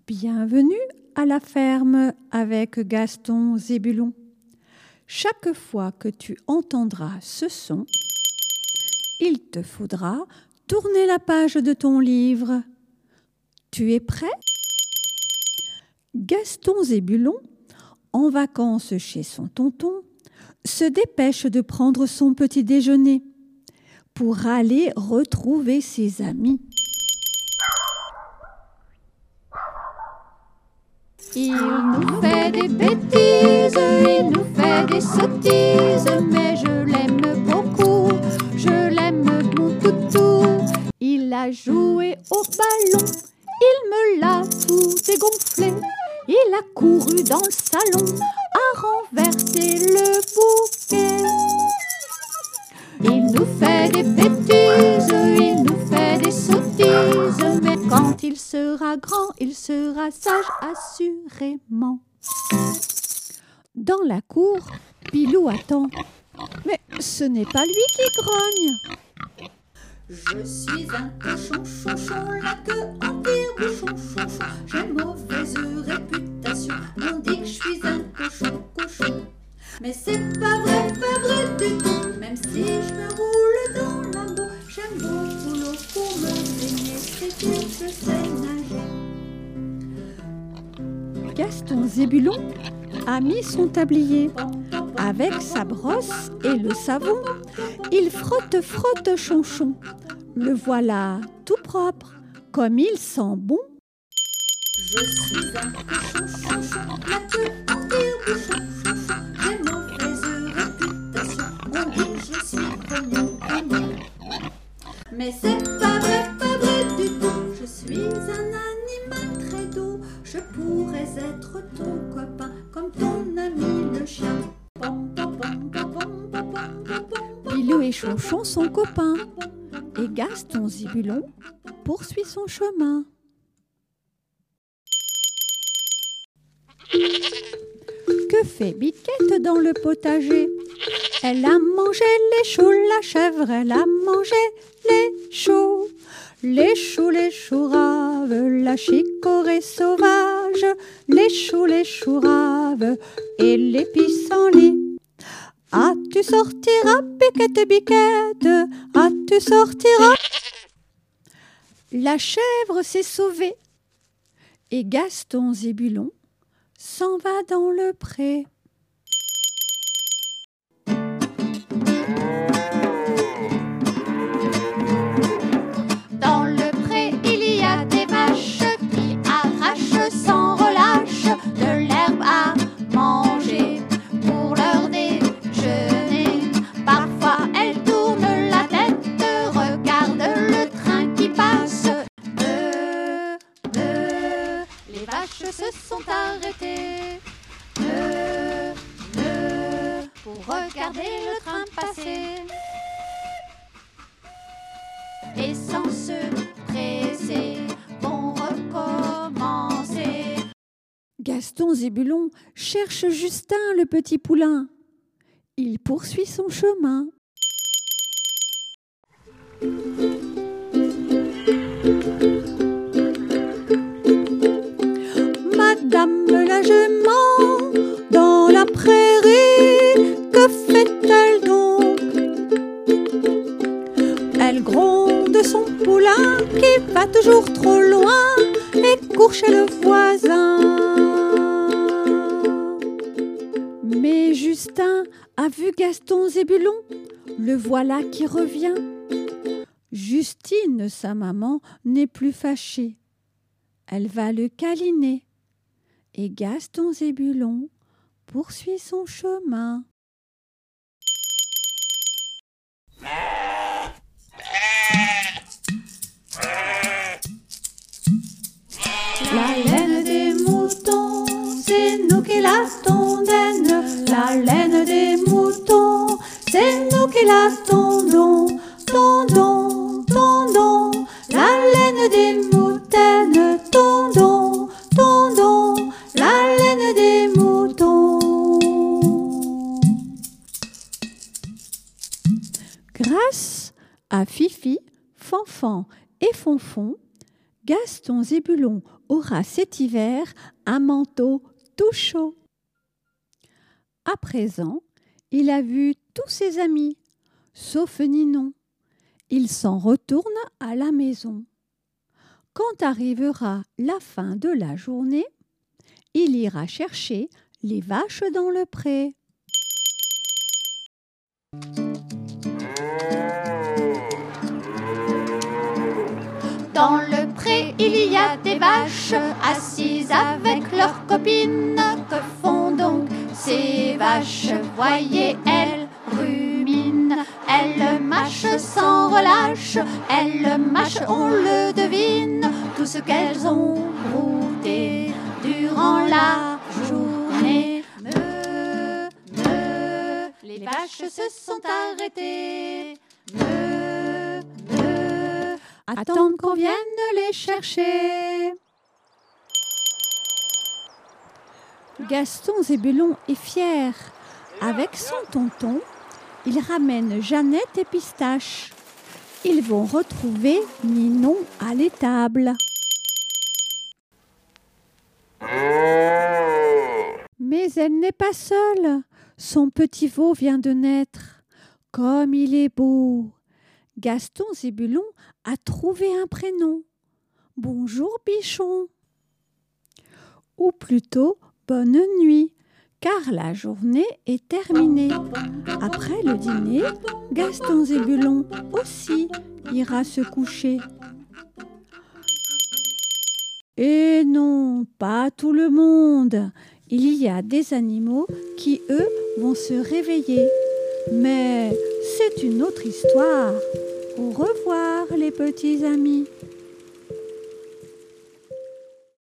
Bienvenue à la ferme avec Gaston Zébulon. Chaque fois que tu entendras ce son, il te faudra tourner la page de ton livre. Tu es prêt? Gaston Zébulon, en vacances chez son tonton, se dépêche de prendre son petit déjeuner pour aller retrouver ses amis. Il nous fait des bêtises, il nous fait des sottises, mais je l'aime beaucoup, je l'aime mon toutou. Il a joué au ballon, il me l'a tout dégonflé. Il a couru dans le salon, a renversé le bouquet. Il nous fait des bêtises, il nous fait des sottises, mais quand il sera grand, il sera sage assurément. Dans la cour, Pilou attend, mais ce n'est pas lui qui grogne. Je suis un cochon chonchon, la queue en tire-bouchon chonchon. J'ai mauvaise réputation, on dit que je suis un cochon. Mais c'est pas vrai du tout, même si je me roule dans la boue. J'aime beaucoup l'eau pour me baigner, c'est dire que je sais nager. Gaston Zébulon a mis son tablier. Avec sa brosse et le savon, il frotte chonchon. Le voilà tout propre, comme il sent bon. Je suis un cochon chonchon, la queue en tire-bouchon chonchon. J'ai mauvaise réputation, on dit que je suis grognon. Mais c'est pas vrai du tout, je suis un animal très doux. Je pourrais être ton copain, comme ton ami le chien. Pilou et Chonchon sont copains, et Gaston Zébulon poursuit son chemin. Que fait Biquette dans le potager? Elle a mangé les choux, la chèvre, elle a mangé les choux. Les choux raves, la chicorée sauvage, les choux raves et les pissenlits. Ah, tu sortiras, Biquette, ah, tu sortiras. La chèvre s'est sauvée et Gaston Zébulon s'en va dans le pré. Dans le pré, il y a des vaches qui arrachent sans relâche de l'herbe à manger pour leur déjeuner. Parfois, elles tournent la tête, regardent le train qui passe. Les vaches se sont arrêtées pour regarder le train passer. Et sans se presser, vont recommencer. Gaston Zébulon cherche Justin le petit poulain. Il poursuit son chemin. Madame la jument, dans la prairie, que fait-elle donc? Elle gronde son poulain qui va toujours trop loin et court chez le voisin. Mais Justin a vu Gaston Zébulon, le voilà qui revient. Justine, sa maman, n'est plus fâchée. Elle va le câliner. Et Gaston Zébulon poursuit son chemin. La laine des moutons, c'est nous qui la tondons. La laine des moutons, c'est nous qui la tondons. Tondons, tondons, la laine des moutaines. Tondons, tondons, la laine des moutons. Grâce à Fifi, Fanfan et Fonfon, Gaston Zébulon aura cet hiver un manteau tout chaud. À présent, il a vu tous ses amis, sauf Ninon. Il s'en retourne à la maison. Quand arrivera la fin de la journée, il ira chercher les vaches dans le pré. Dans le pré, il y a des vaches assises avec leurs copines. Que font donc ces vaches? Voyez, elles ruminent, elles mâchent sans relâche, elles mâchent, on le devine, tout ce qu'elles ont brouté durant la journée. Les vaches se sont arrêtées. Attendre qu'on vienne les chercher. Gaston Zébulon est fier. Avec son tonton, il ramène Jeannette et Pistache. Ils vont retrouver Ninon à l'étable. Mais elle n'est pas seule. Son petit veau vient de naître. Comme il est beau! Gaston Zébulon a trouvé un prénom. Bonjour Bichon. Ou plutôt bonne nuit, car la journée est terminée. Après le dîner, Gaston Zébulon aussi ira se coucher. Et non, pas tout le monde. Il y a des animaux qui, eux, vont se réveiller. Mais c'est une autre histoire. Au revoir les petits amis.